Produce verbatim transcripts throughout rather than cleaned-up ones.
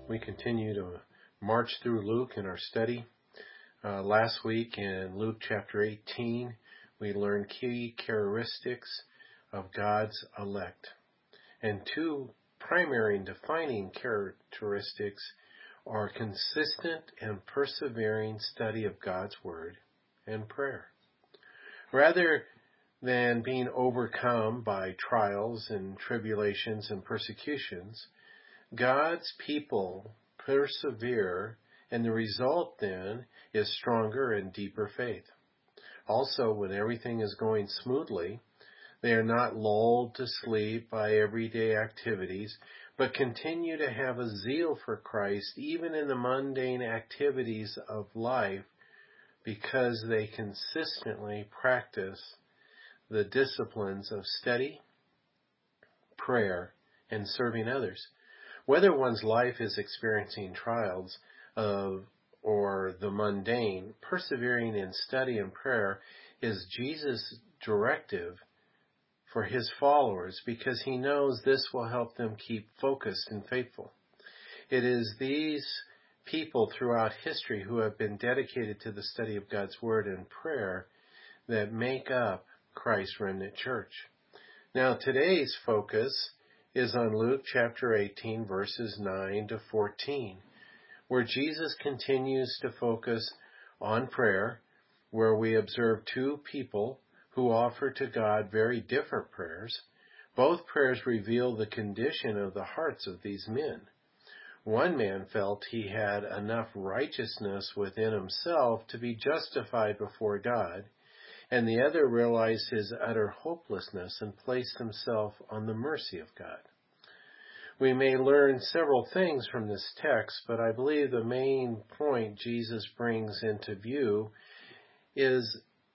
We continue to march through Luke in our study. Uh, last week in Luke chapter eighteen, we learned key characteristics of God's elect. And two primary and defining characteristics are consistent and persevering study of God's Word and prayer. Rather than being overcome by trials and tribulations and persecutions, God's people persevere, and the result then is stronger and deeper faith. Also, when everything is going smoothly, they are not lulled to sleep by everyday activities, but continue to have a zeal for Christ even in the mundane activities of life because they consistently practice the disciplines of study, prayer, and serving others. Whether one's life is experiencing trials of or the mundane, persevering in study and prayer is Jesus' directive for his followers because he knows this will help them keep focused and faithful. It is these people throughout history who have been dedicated to the study of God's Word and prayer that make up Christ's Remnant Church. Now, today's focus is on Luke chapter eighteen, verses nine to fourteen, where Jesus continues to focus on prayer, where we observe two people who offer to God very different prayers. Both prayers reveal the condition of the hearts of these men. One man felt he had enough righteousness within himself to be justified before God, and the other realized his utter hopelessness and placed himself on the mercy of God. We may learn several things from this text, but I believe the main point Jesus brings into view is,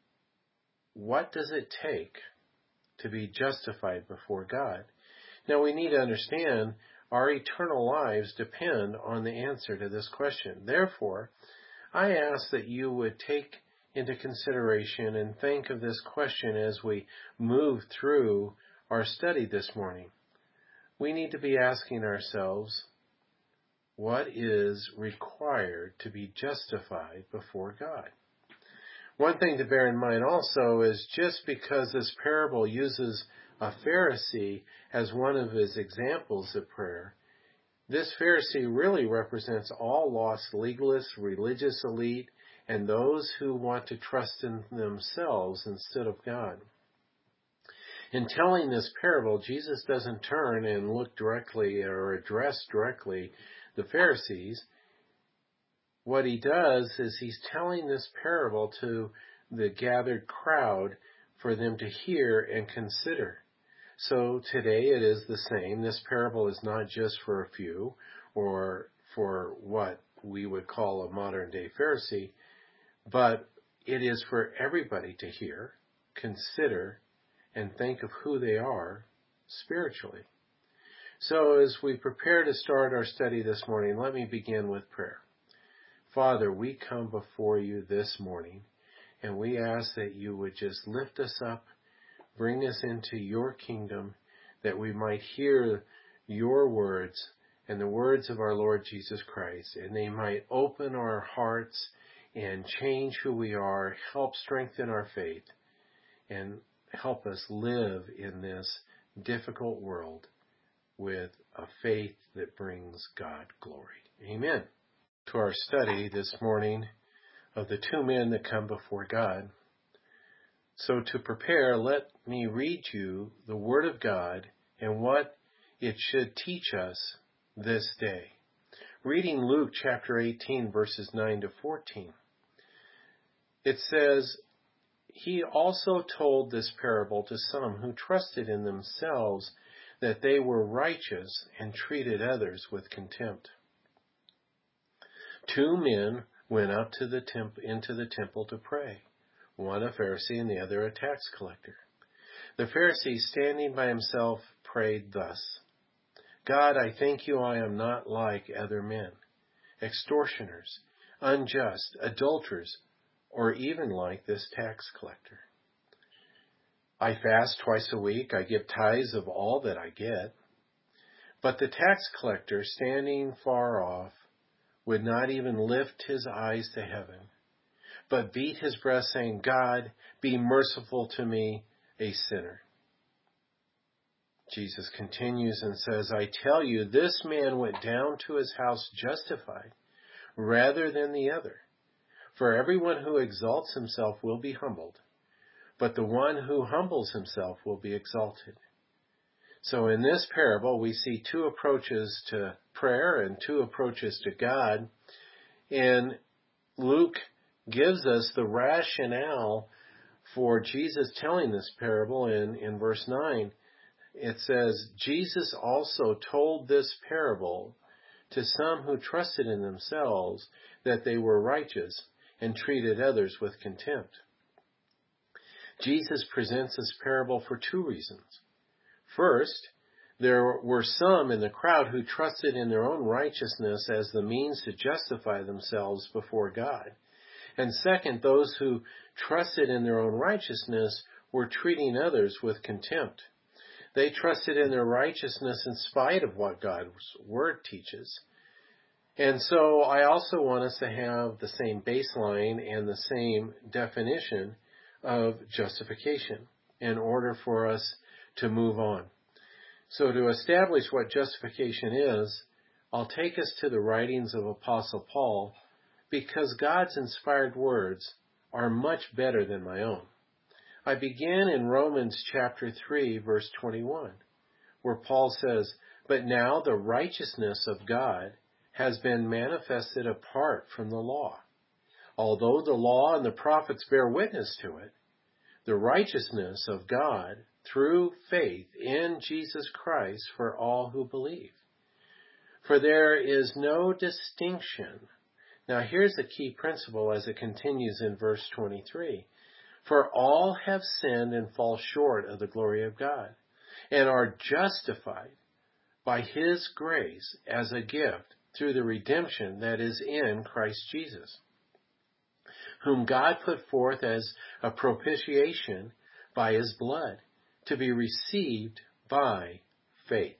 what does it take to be justified before God? Now, we need to understand our eternal lives depend on the answer to this question. Therefore, I ask that you would take into consideration and think of this question as we move through our study this morning. We need to be asking ourselves, what is required to be justified before God? One thing to bear in mind also is just because this parable uses a Pharisee as one of his examples of prayer, this Pharisee really represents all lost legalists, religious elite, and those who want to trust in themselves instead of God. In telling this parable, Jesus doesn't turn and look directly or address directly the Pharisees. What he does is he's telling this parable to the gathered crowd for them to hear and consider. So today it is the same. This parable is not just for a few or for what we would call a modern day Pharisee, but it is for everybody to hear, consider, and think of who they are spiritually. So as we prepare to start our study this morning, let me begin with prayer. Father, we come before you this morning, and we ask that you would just lift us up, bring us into your kingdom, that we might hear your words and the words of our Lord Jesus Christ, and they might open our hearts and change who we are, help strengthen our faith, and help us live in this difficult world with a faith that brings God glory. Amen. To our study this morning of the two men that come before God. So to prepare, let me read you the Word of God and what it should teach us this day. Reading Luke chapter eighteen, verses nine to fourteen. It says, he also told this parable to some who trusted in themselves that they were righteous and treated others with contempt. Two men went up to the temp- into the temple to pray, one a Pharisee and the other a tax collector. The Pharisee, standing by himself, prayed thus, God, I thank you I am not like other men, extortioners, unjust, adulterers, or even like this tax collector. I fast twice a week. I give tithes of all that I get. But the tax collector, standing far off, would not even lift his eyes to heaven, but beat his breast, saying, God, be merciful to me, a sinner. Jesus continues and says, I tell you, this man went down to his house justified rather than the other. For everyone who exalts himself will be humbled, but the one who humbles himself will be exalted. So in this parable, we see two approaches to prayer and two approaches to God. And Luke gives us the rationale for Jesus telling this parable in, in verse nine. It says, Jesus also told this parable to some who trusted in themselves that they were righteous and treated others with contempt. Jesus presents this parable for two reasons. First, there were some in the crowd who trusted in their own righteousness as the means to justify themselves before God. And second, those who trusted in their own righteousness were treating others with contempt. They trusted in their righteousness in spite of what God's Word teaches. And so I also want us to have the same baseline and the same definition of justification in order for us to move on. So to establish what justification is, I'll take us to the writings of Apostle Paul, because God's inspired words are much better than my own. I begin in Romans chapter three, verse twenty-one, where Paul says, But now the righteousness of God has been manifested apart from the law. Although the law and the prophets bear witness to it, the righteousness of God through faith in Jesus Christ for all who believe. For there is no distinction. Now here's the key principle as it continues in verse twenty-three. For all have sinned and fall short of the glory of God, and are justified by His grace as a gift through the redemption that is in Christ Jesus, whom God put forth as a propitiation by His blood, to be received by faith.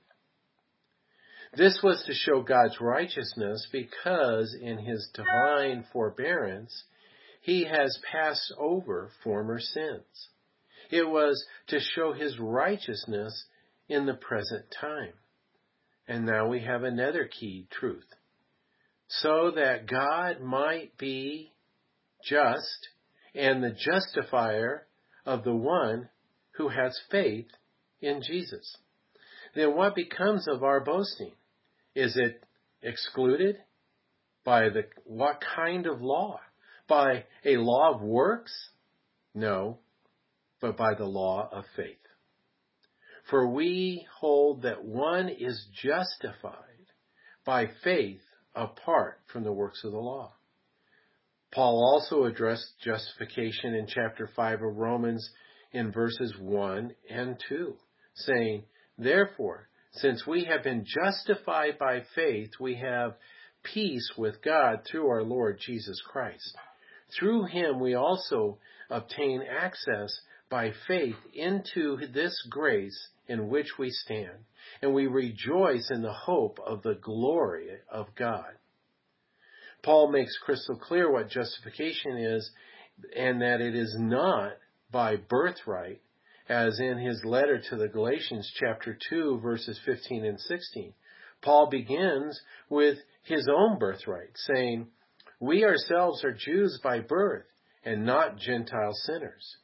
This was to show God's righteousness, because in His divine forbearance, He has passed over former sins. It was to show His righteousness in the present time. And now we have another key truth. So that God might be just and the justifier of the one who has faith in Jesus. Then what becomes of our boasting? Is it excluded by the what kind of law? By a law of works? No, but by the law of faith. For we hold that one is justified by faith apart from the works of the law. Paul also addressed justification in chapter five of Romans in verses one and two, saying, Therefore, since we have been justified by faith, we have peace with God through our Lord Jesus Christ. Through Him we also obtain access by faith into this grace in which we stand, and we rejoice in the hope of the glory of God. Paul makes crystal clear what justification is, and that it is not by birthright, as in his letter to the Galatians chapter two, verses fifteen and sixteen. Paul begins with his own birthright, saying, We ourselves are Jews by birth, and not Gentile sinners.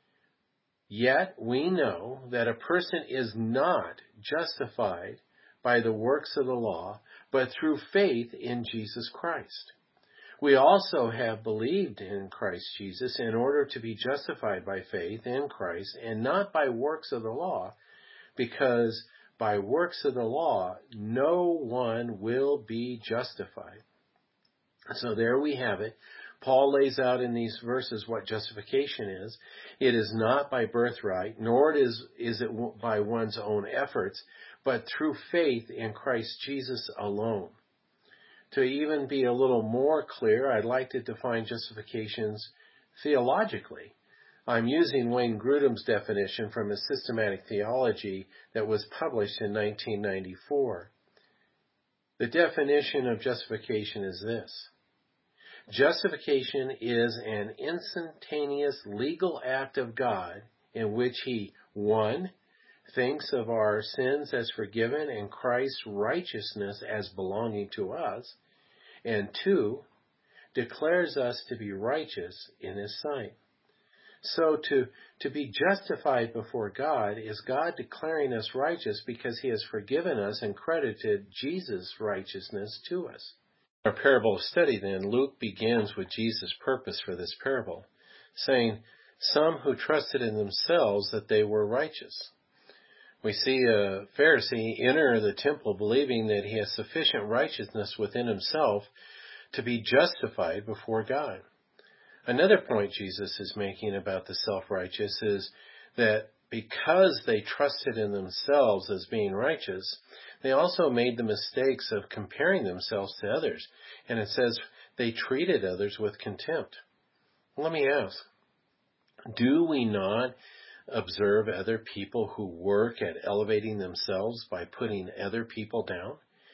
Yet we know that a person is not justified by the works of the law, but through faith in Jesus Christ. We also have believed in Christ Jesus in order to be justified by faith in Christ and not by works of the law, because by works of the law no one will be justified. So there we have it. Paul lays out in these verses what justification is. It is not by birthright, nor is, is it by one's own efforts, but through faith in Christ Jesus alone. To even be a little more clear, I'd like to define justifications theologically. I'm using Wayne Grudem's definition from his Systematic Theology that was published in nineteen ninety-four. The definition of justification is this. Justification is an instantaneous legal act of God in which He, one, thinks of our sins as forgiven and Christ's righteousness as belonging to us, and two, declares us to be righteous in His sight. So to, to be justified before God is God declaring us righteous because He has forgiven us and credited Jesus' righteousness to us. Our parable of study then, Luke begins with Jesus' purpose for this parable, saying, some who trusted in themselves that they were righteous. We see a Pharisee enter the temple believing that he has sufficient righteousness within himself to be justified before God. Another point Jesus is making about the self-righteous is that because they trusted in themselves as being righteous, they also made the mistakes of comparing themselves to others. And it says they treated others with contempt. Let me ask, do we not observe other people who work at elevating themselves by putting other people down?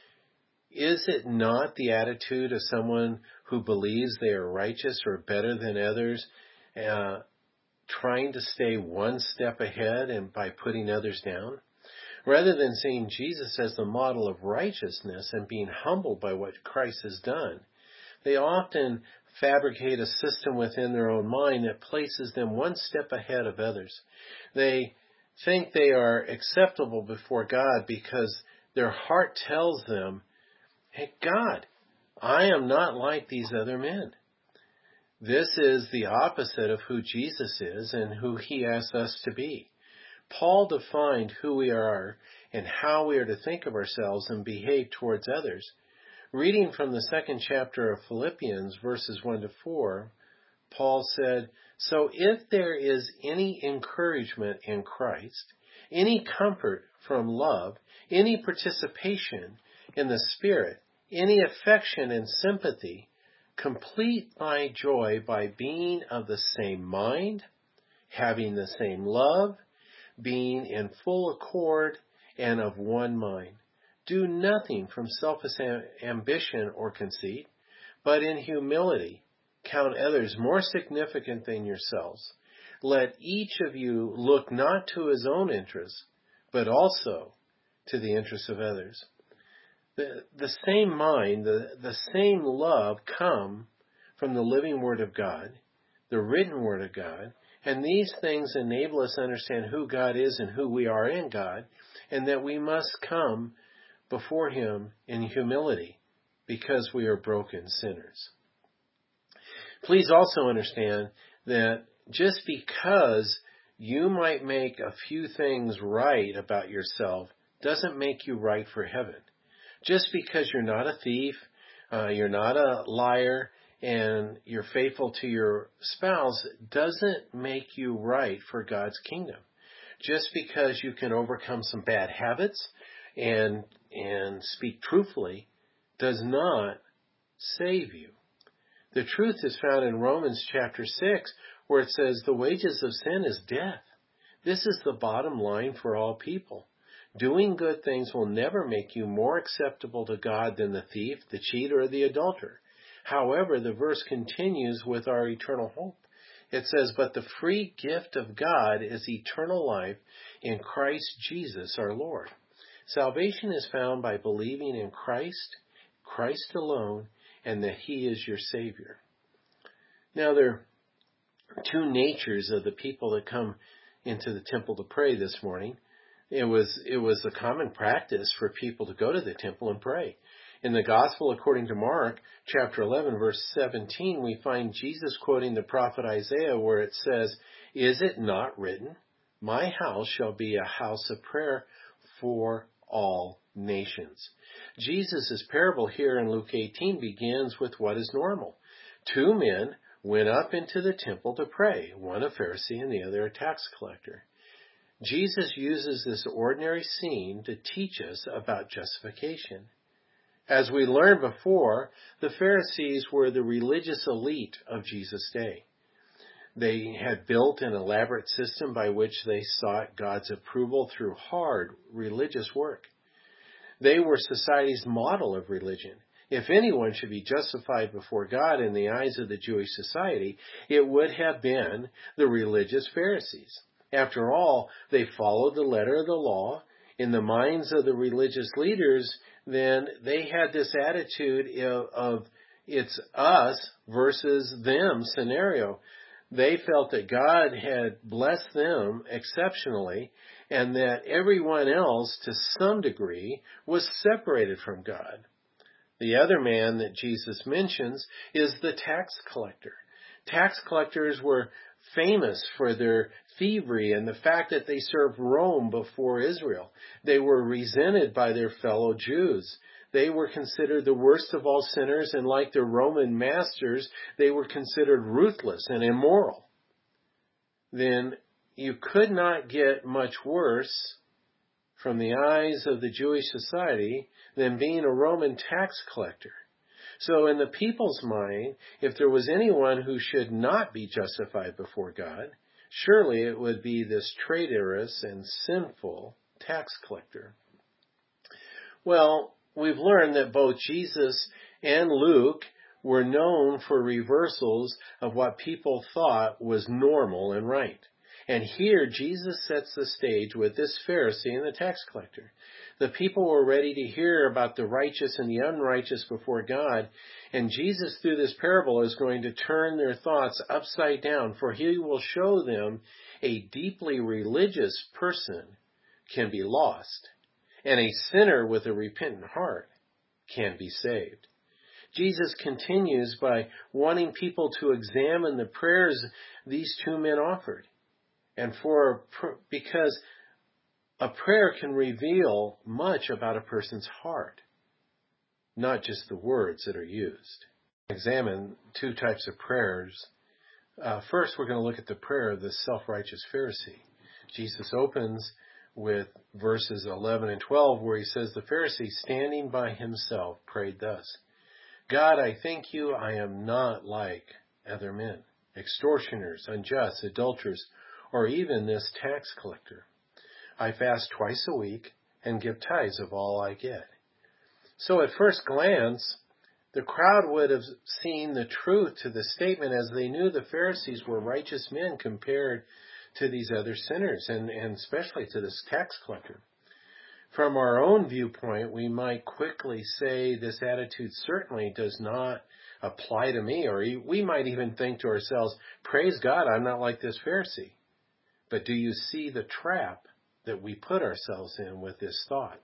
Is it not the attitude of someone who believes they are righteous or better than others, uh, trying to stay one step ahead and by putting others down? Rather than seeing Jesus as the model of righteousness and being humbled by what Christ has done, they often fabricate a system within their own mind that places them one step ahead of others. They think they are acceptable before God because their heart tells them, hey, God, I am not like these other men. This is the opposite of who Jesus is and who He asks us to be. Paul defined who we are and how we are to think of ourselves and behave towards others. Reading from the second chapter of Philippians, verses one to four, Paul said, so if there is any encouragement in Christ, any comfort from love, any participation in the Spirit, any affection and sympathy, complete my joy by being of the same mind, having the same love, being in full accord and of one mind. Do nothing from selfish ambition or conceit, but in humility count others more significant than yourselves. Let each of you look not to his own interests, but also to the interests of others. The, the same mind, the, the same love come from the living Word of God, the written Word of God, and these things enable us to understand who God is and who we are in God, and that we must come before Him in humility because we are broken sinners. Please also understand that just because you might make a few things right about yourself doesn't make you right for heaven. Just because you're not a thief, uh, you're not a liar, and you're faithful to your spouse doesn't make you right for God's kingdom. Just because you can overcome some bad habits and and speak truthfully does not save you. The truth is found in Romans chapter six, where it says the wages of sin is death. This is the bottom line for all people. Doing good things will never make you more acceptable to God than the thief, the cheat, or the adulterer. However, the verse continues with our eternal hope. It says, but the free gift of God is eternal life in Christ Jesus our Lord. Salvation is found by believing in Christ, Christ alone, and that He is your Savior. Now, there are two natures of the people that come into the temple to pray this morning. It was, it was a common practice for people to go to the temple and pray. In the Gospel according to Mark, chapter eleven, verse seventeen, we find Jesus quoting the prophet Isaiah where it says, is it not written, my house shall be a house of prayer for all nations? Jesus' parable here in Luke eighteen begins with what is normal. Two men went up into the temple to pray, one a Pharisee and the other a tax collector. Jesus uses this ordinary scene to teach us about justification. As we learned before, the Pharisees were the religious elite of Jesus' day. They had built an elaborate system by which they sought God's approval through hard religious work. They were society's model of religion. If anyone should be justified before God in the eyes of the Jewish society, it would have been the religious Pharisees. After all, they followed the letter of the law. In the minds of the religious leaders, then they had this attitude of, of it's us versus them scenario. They felt that God had blessed them exceptionally and that everyone else, to some degree, was separated from God. The other man that Jesus mentions is the tax collector. Tax collectors were famous for their thievery and the fact that they served Rome before Israel. They were resented by their fellow Jews. They were considered the worst of all sinners, and like their Roman masters, they were considered ruthless and immoral. Then you could not get much worse from the eyes of the Jewish society than being a Roman tax collector. So in the people's mind, if there was anyone who should not be justified before God, surely it would be this traitorous and sinful tax collector. Well, we've learned that both Jesus and Luke were known for reversals of what people thought was normal and right. And here Jesus sets the stage with this Pharisee and the tax collector. The people were ready to hear about the righteous and the unrighteous before God, and Jesus through this parable is going to turn their thoughts upside down, for he will show them a deeply religious person can be lost, and a sinner with a repentant heart can be saved. Jesus continues by wanting people to examine the prayers these two men offered. And for because a prayer can reveal much about a person's heart, not just the words that are used. Examine two types of prayers. Uh, first, we're going to look at the prayer of the self-righteous Pharisee. Jesus opens with verses eleven and twelve, where he says, the Pharisee, standing by himself, prayed thus, God, I thank you I am not like other men, extortioners, unjust, adulterers, or even this tax collector. I fast twice a week and give tithes of all I get. So at first glance, the crowd would have seen the truth to the statement, as they knew the Pharisees were righteous men compared to these other sinners, and, and especially to this tax collector. From our own viewpoint, we might quickly say this attitude certainly does not apply to me, or we might even think to ourselves, praise God, I'm not like this Pharisee. But do you see the trap that we put ourselves in with this thought?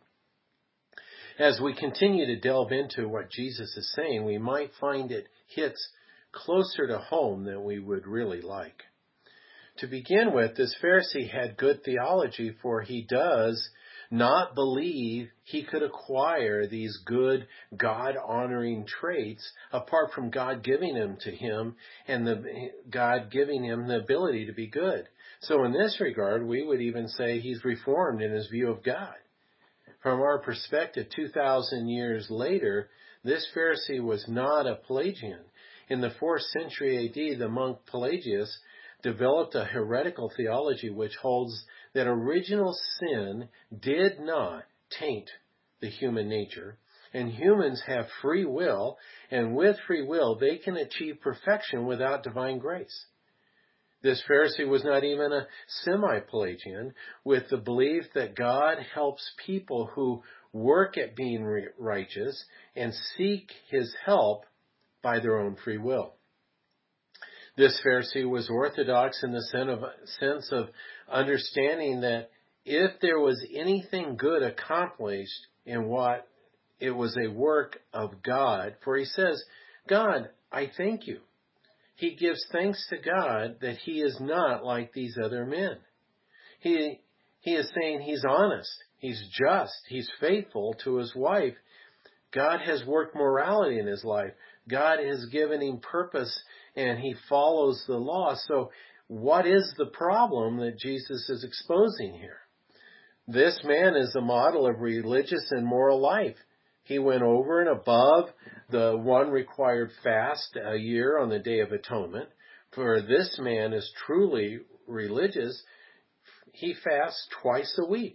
As we continue to delve into what Jesus is saying, we might find it hits closer to home than we would really like. To begin with, this Pharisee had good theology, for he does not believe he could acquire these good, God-honoring traits apart from God giving them to him and the God giving him the ability to be good. So in this regard, we would even say he's reformed in his view of God. From our perspective, two thousand years later, this Pharisee was not a Pelagian. In the fourth century A D, the monk Pelagius developed a heretical theology which holds that original sin did not taint the human nature, and humans have free will, and with free will they can achieve perfection without divine grace. This Pharisee was not even a semi-Pelagian, with the belief that God helps people who work at being righteous and seek his help by their own free will. This Pharisee was orthodox in the sense of understanding that if there was anything good accomplished in what it was a work of God, for he says, God, I thank you. He gives thanks to God that he is not like these other men. He, he is saying he's honest, he's just, he's faithful to his wife. God has worked morality in his life. God has given him purpose, and he follows the law. So what is the problem that Jesus is exposing here? This man is a model of religious and moral life. He went over and above the one required fast a year on the Day of Atonement, For this man is truly religious. He fasts twice a week.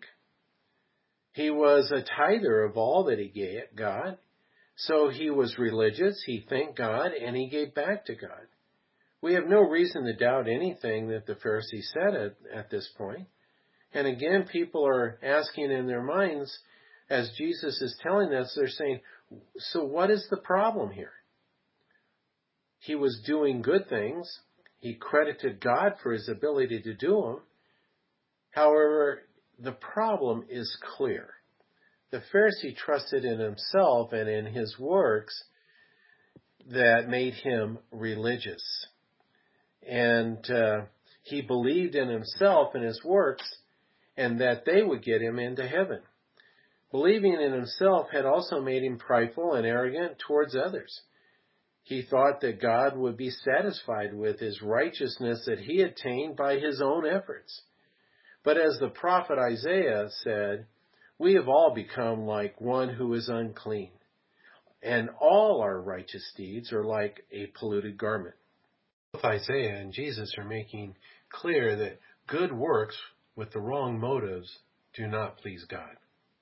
He was a tither of all that he got. So he was religious, he thanked God, and he gave back to God. We have no reason to doubt anything that the Pharisees said at, at this point. And again, people are asking in their minds, as Jesus is telling us, they're saying, so what is the problem here? He was doing good things. He credited God for his ability to do them. However, the problem is clear. The Pharisee trusted in himself and in his works that made him religious. And uh, he believed in himself and his works and that they would get him into heaven. Believing in himself had also made him prideful and arrogant towards others. He thought that God would be satisfied with his righteousness that he attained by his own efforts. But as the prophet Isaiah said, we have all become like one who is unclean, and all our righteous deeds are like a polluted garment. Both Isaiah and Jesus are making clear that good works with the wrong motives do not please God.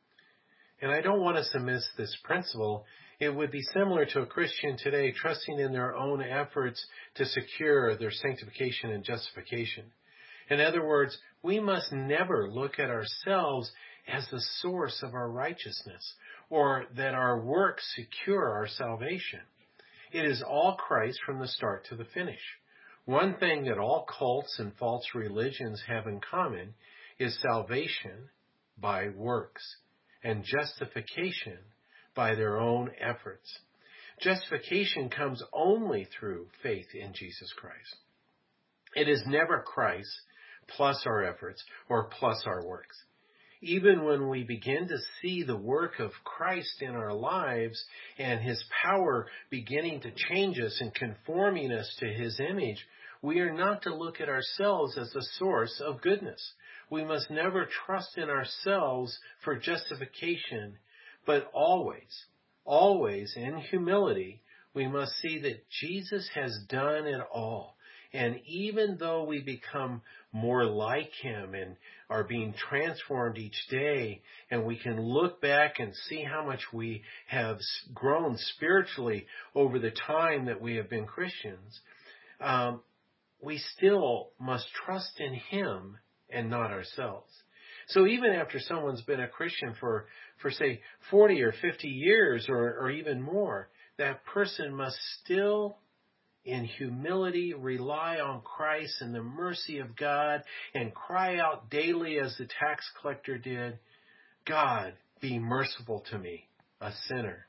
And I don't want us to miss this principle. It would be similar to a Christian today trusting in their own efforts to secure their sanctification and justification. In other words, we must never look at ourselves as the source of our righteousness or that our works secure our salvation. It is all Christ from the start to the finish. One thing that all cults and false religions have in common is salvation by works and justification by their own efforts. Justification comes only through faith in Jesus Christ. It is never Christ plus our efforts or plus our works. Even when we begin to see the work of Christ in our lives and his power beginning to change us and conforming us to his image, we are not to look at ourselves as a source of goodness. We must never trust in ourselves for justification, but always, always in humility, we must see that Jesus has done it all. And even though we become more like him and are being transformed each day, and we can look back and see how much we have grown spiritually over the time that we have been Christians, um, we still must trust in him and not ourselves. So even after someone's been a Christian for, for say, forty or fifty years or, or even more, that person must still, in humility, rely on Christ and the mercy of God and cry out daily as the tax collector did, God, be merciful to me, a sinner.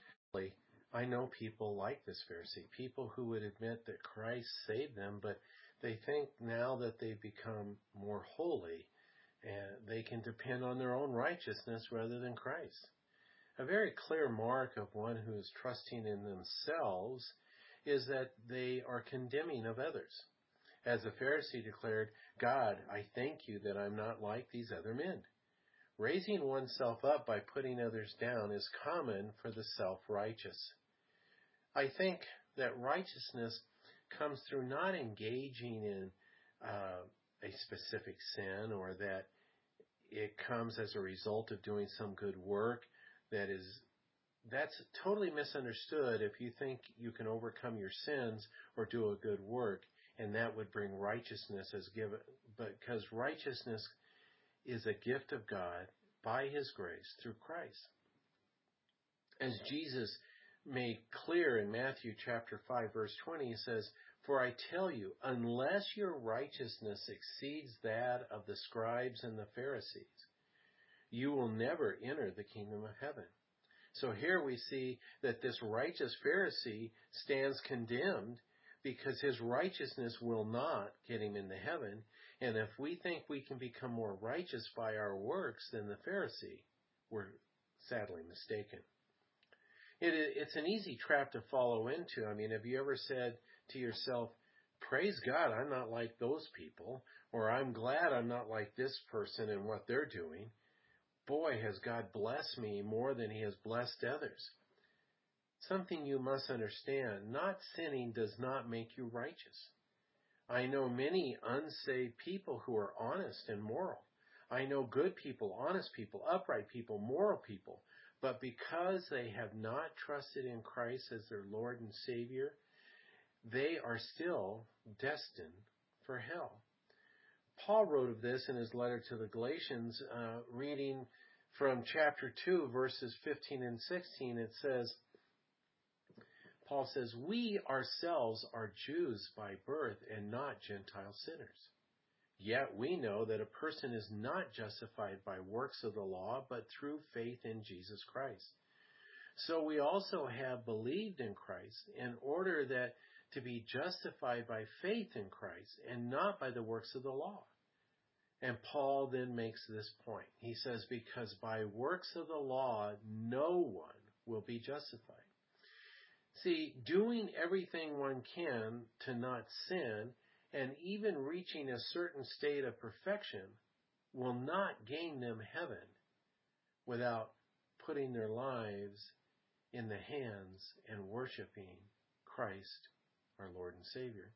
I know people like this Pharisee, people who would admit that Christ saved them, but they think now that they've become more holy, and they can depend on their own righteousness rather than Christ. A very clear mark of one who is trusting in themselves is that they are condemning of others. As the Pharisee declared, God, I thank you that I'm not like these other men. Raising oneself up by putting others down is common for the self-righteous. I think that righteousness comes through not engaging in uh, a specific sin, or that it comes as a result of doing some good work. That is, that's totally misunderstood if you think you can overcome your sins or do a good work, and that would bring righteousness as given. But because righteousness is a gift of God by his grace through Christ. As Jesus made clear in Matthew chapter five, verse twenty, he says, for I tell you, unless your righteousness exceeds that of the scribes and the Pharisees, you will never enter the kingdom of heaven. So here we see that this righteous Pharisee stands condemned because his righteousness will not get him into heaven. And if we think we can become more righteous by our works than the Pharisee, we're sadly mistaken. It, it's an easy trap to follow into. I mean, have you ever said to yourself, praise God, I'm not like those people, or I'm glad I'm not like this person and what they're doing. Boy, has God blessed me more than he has blessed others. Something you must understand, not sinning does not make you righteous. I know many unsaved people who are honest and moral. I know good people, honest people, upright people, moral people. But because they have not trusted in Christ as their Lord and Savior, they are still destined for hell. Paul wrote of this in his letter to the Galatians, uh, reading from chapter two, verses fifteen and sixteen. It says, Paul says, "We ourselves are Jews by birth and not Gentile sinners. Yet we know that a person is not justified by works of the law, but through faith in Jesus Christ. So we also have believed in Christ in order that to be justified by faith in Christ and not by the works of the law." And Paul then makes this point. He says, because by works of the law, no one will be justified. See, doing everything one can to not sin and even reaching a certain state of perfection will not gain them heaven without putting their lives in the hands and worshiping Christ, our Lord and Savior.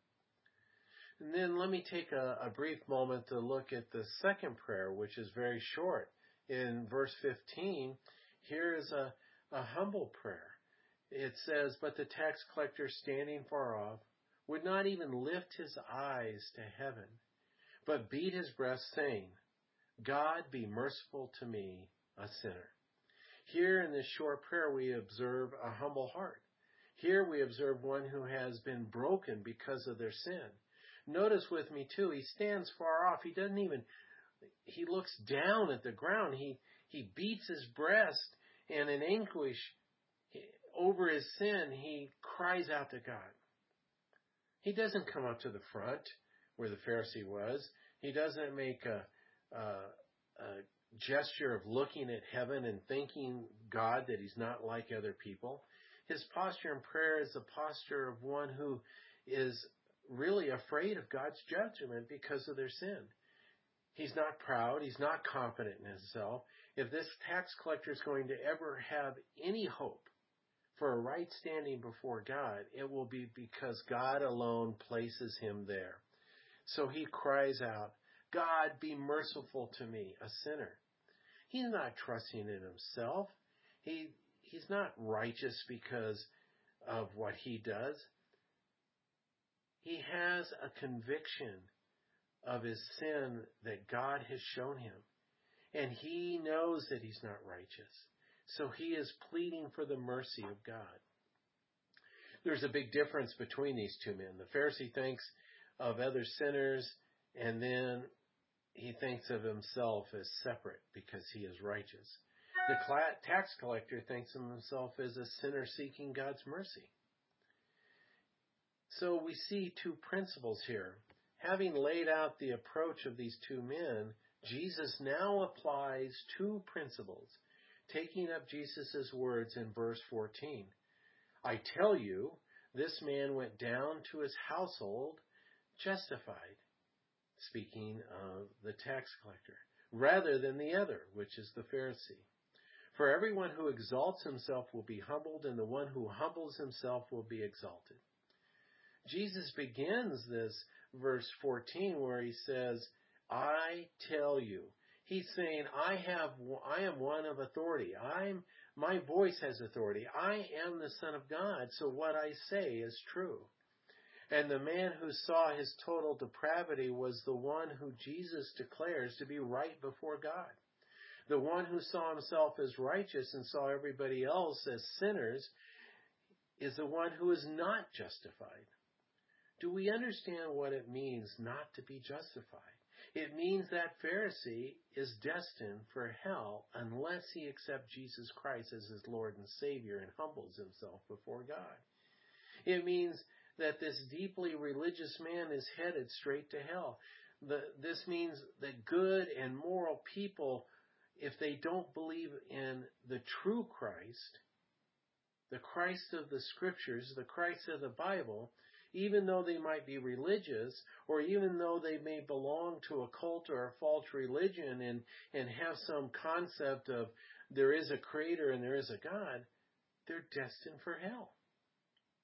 And then let me take a, a brief moment to look at the second prayer, which is very short. In verse fifteen, here is a, a humble prayer. It says, "But the tax collector standing far off would not even lift his eyes to heaven, but beat his breast, saying, 'God, be merciful to me, a sinner.'" Here in this short prayer, we observe a humble heart. Here we observe one who has been broken because of their sin. Notice with me too, he stands far off. He doesn't even, he looks down at the ground. He, he beats his breast, and in anguish over his sin, he cries out to God. He doesn't come up to the front where the Pharisee was. He doesn't make a, a, a gesture of looking at heaven and thanking God that he's not like other people. His posture in prayer is the posture of one who is really afraid of God's judgment because of their sin. He's not proud. He's not confident in himself. If this tax collector is going to ever have any hope for a right standing before God, it will be because God alone places him there. So he cries out, "God, be merciful to me, a sinner." He's not trusting in himself. He, he's not righteous because of what he does. He has a conviction of his sin that God has shown him. And he knows that he's not righteous. So he is pleading for the mercy of God. There's a big difference between these two men. The Pharisee thinks of other sinners, and then he thinks of himself as separate because he is righteous. The tax collector thinks of himself as a sinner seeking God's mercy. So we see two principles here. Having laid out the approach of these two men, Jesus now applies two principles, taking up Jesus' words in verse fourteen. "I tell you, this man went down to his household justified," speaking of the tax collector, "rather than the other, which is the Pharisee. For everyone who exalts himself will be humbled, and the one who humbles himself will be exalted." Jesus begins this verse fourteen where he says, "I tell you." He's saying, I have, I am one of authority. I'm, my voice has authority. I am the Son of God, so what I say is true. And the man who saw his total depravity was the one who Jesus declares to be right before God. The one who saw himself as righteous and saw everybody else as sinners is the one who is not justified. Do we understand what it means not to be justified? It means that Pharisee is destined for hell unless he accepts Jesus Christ as his Lord and Savior and humbles himself before God. It means that this deeply religious man is headed straight to hell. The, this means that good and moral people, if they don't believe in the true Christ, the Christ of the Scriptures, the Christ of the Bible, even though they might be religious, or even though they may belong to a cult or a false religion and, and have some concept of there is a creator and there is a God, they're destined for hell.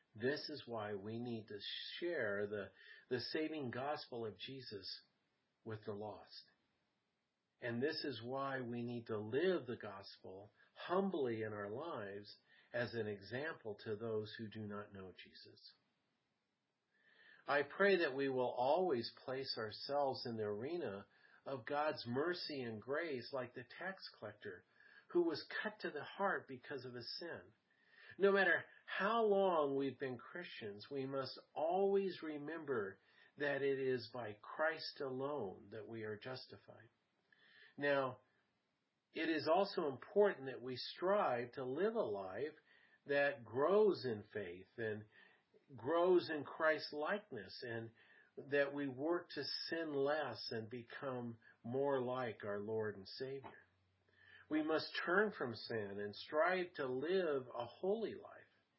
This is why we need to share the, the saving gospel of Jesus with the lost. And this is why we need to live the gospel humbly in our lives as an example to those who do not know Jesus. I pray that we will always place ourselves in the arena of God's mercy and grace, like the tax collector who was cut to the heart because of his sin. No matter how long we've been Christians, we must always remember that it is by Christ alone that we are justified. Now, it is also important that we strive to live a life that grows in faith and grows in Christ's likeness, and that we work to sin less and become more like our Lord and Savior. We must turn from sin and strive to live a holy life.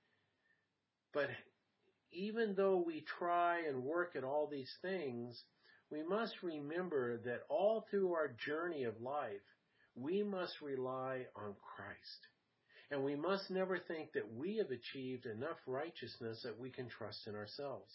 But even though we try and work at all these things, we must remember that all through our journey of life, we must rely on Christ. And we must never think that we have achieved enough righteousness that we can trust in ourselves.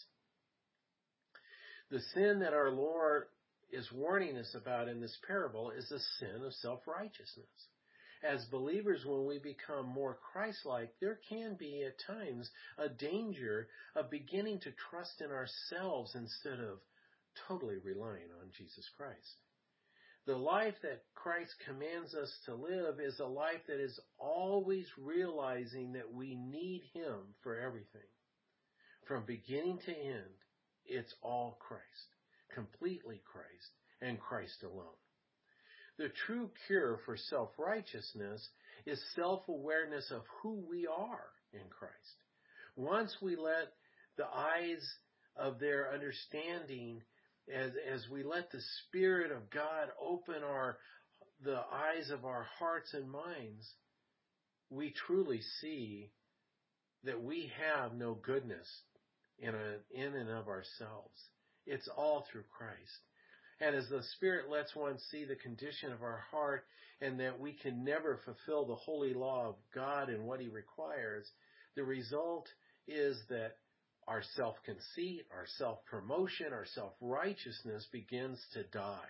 The sin that our Lord is warning us about in this parable is the sin of self-righteousness. As believers, when we become more Christ-like, there can be at times a danger of beginning to trust in ourselves instead of totally relying on Jesus Christ. The life that Christ commands us to live is a life that is always realizing that we need Him for everything. From beginning to end, it's all Christ, completely Christ, and Christ alone. The true cure for self-righteousness is self-awareness of who we are in Christ. Once we let the eyes of their understanding, as, as we let the Spirit of God open our the eyes of our hearts and minds, we truly see that we have no goodness in, a, in and of ourselves. It's all through Christ. And as the Spirit lets one see the condition of our heart and that we can never fulfill the holy law of God and what He requires, the result is that our self-conceit, our self-promotion, our self-righteousness begins to die.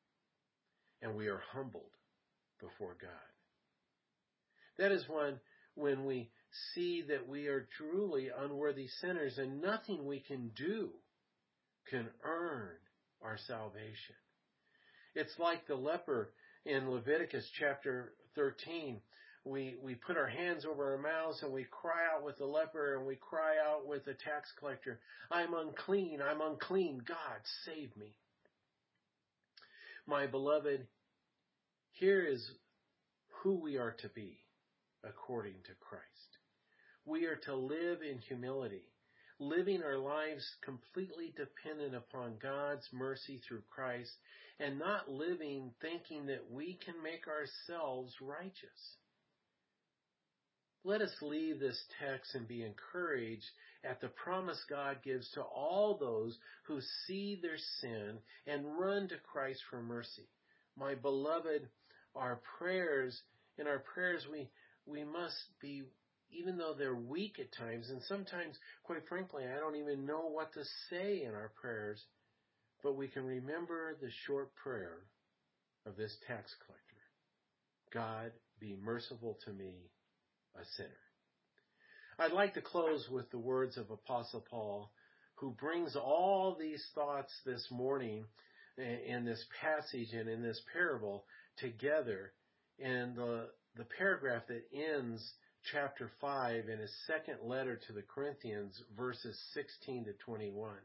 And we are humbled before God. That is when, when we see that we are truly unworthy sinners and nothing we can do can earn our salvation. It's like the leper in Leviticus chapter thirteen. We, we put our hands over our mouths and we cry out with the leper and we cry out with the tax collector, I'm unclean, I'm unclean, God, save me. My beloved, here is who we are to be according to Christ. We are to live in humility, living our lives completely dependent upon God's mercy through Christ, and not living thinking that we can make ourselves righteous. Let us leave this text and be encouraged at the promise God gives to all those who see their sin and run to Christ for mercy. My beloved, our prayers, in our prayers we, we must be, even though they're weak at times, and sometimes, quite frankly, I don't even know what to say in our prayers, but we can remember the short prayer of this tax collector. God, be merciful to me, a sinner. I'd like to close with the words of Apostle Paul, who brings all these thoughts this morning in this passage and in this parable together in the, the paragraph that ends chapter five in his second letter to the Corinthians, verses sixteen to twenty-one.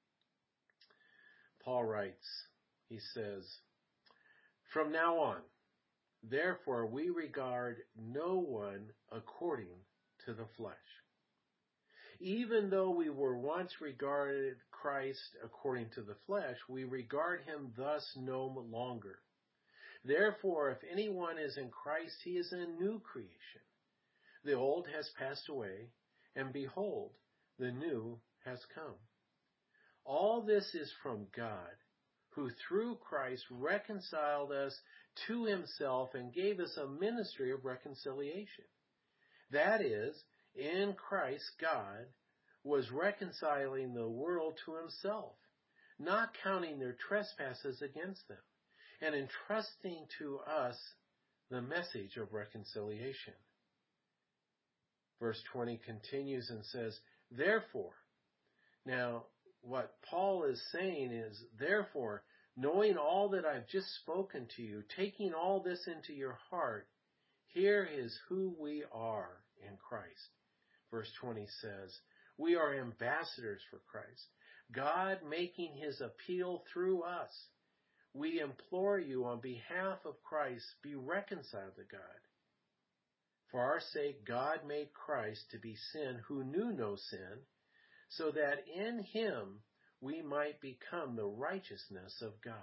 Paul writes, he says, from now on, therefore we regard no one according to the flesh. Even though we were once regarded Christ according to the flesh, we regard him thus no longer. Therefore, if anyone is in Christ, he is a new creation. The old has passed away, and behold, the new has come. All this is from God, who through Christ reconciled us to himself and gave us a ministry of reconciliation. That is, in Christ God was reconciling the world to himself, not counting their trespasses against them, and entrusting to us the message of reconciliation. Verse twenty continues and says, therefore. Now, what Paul is saying is, therefore, knowing all that I've just spoken to you, taking all this into your heart, here is who we are in Christ. Verse twenty says, we are ambassadors for Christ, God making his appeal through us. We implore you on behalf of Christ, be reconciled to God. For our sake, God made Christ to be sin who knew no sin, so that in him we might become the righteousness of God.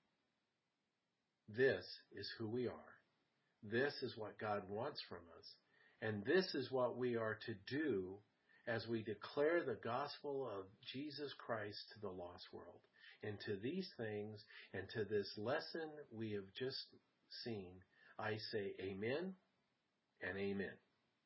This is who we are. This is what God wants from us. And this is what we are to do as we declare the gospel of Jesus Christ to the lost world. And to these things and to this lesson we have just seen, I say amen and amen.